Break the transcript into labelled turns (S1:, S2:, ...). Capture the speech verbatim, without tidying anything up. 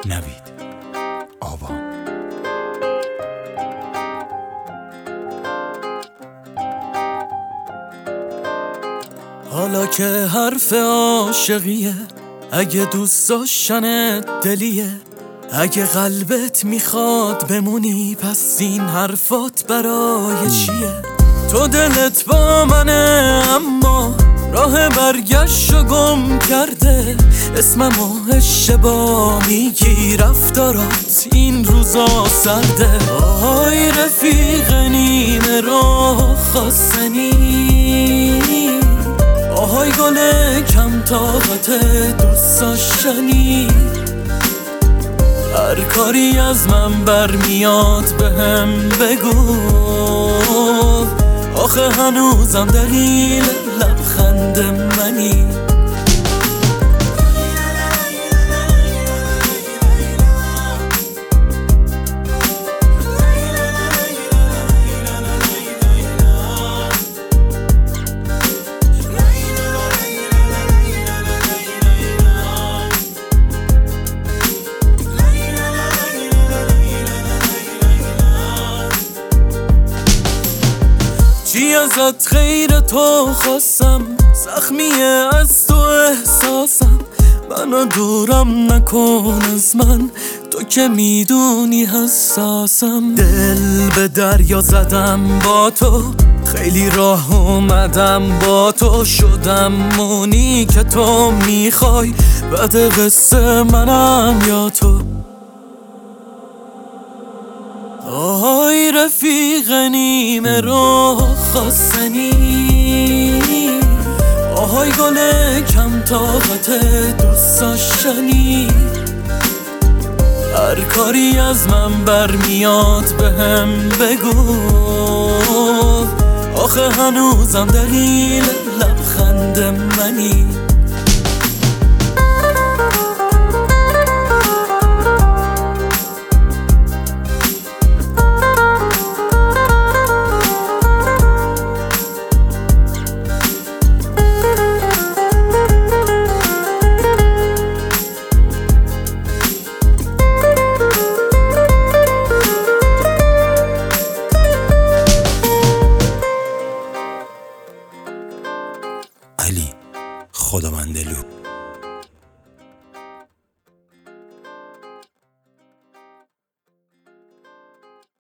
S1: نوید آوا.
S2: حالا که حرف عاشقیه، اگه دوست داشتن دلیه، اگه قلبت میخواد بمونی، پس این حرفات برای چیه؟ تو دلت با منه اما راه برگشت گم کرده، اسممو اشتباه میگی، رفتارات این روزا سرده. آهای رفیق نیمه راه خواستنی، آهای گل کم طاقت دوست داشتنی، هر کاری از من برمیاد بهم بگو، آخه هنوزم دلیل لبخند منی. چی ازت غیر تو خواستم، زخمیه از تو احساسم، منو دورم نکن از من، تو که میدونی حساسم. دل به دریا زدم با تو، خیلی راه اومدم با تو، شدم اونی که تو میخوای، بعد قصه منم یا تو. آهای رفیق نیمه راه خواستنی، آهای گل کم طاقت دوست داشتنی، هر کاری از من برمیاد بهم بگو، آخه هنوزم دلیل لبخند منی.
S1: علی خداوندلو.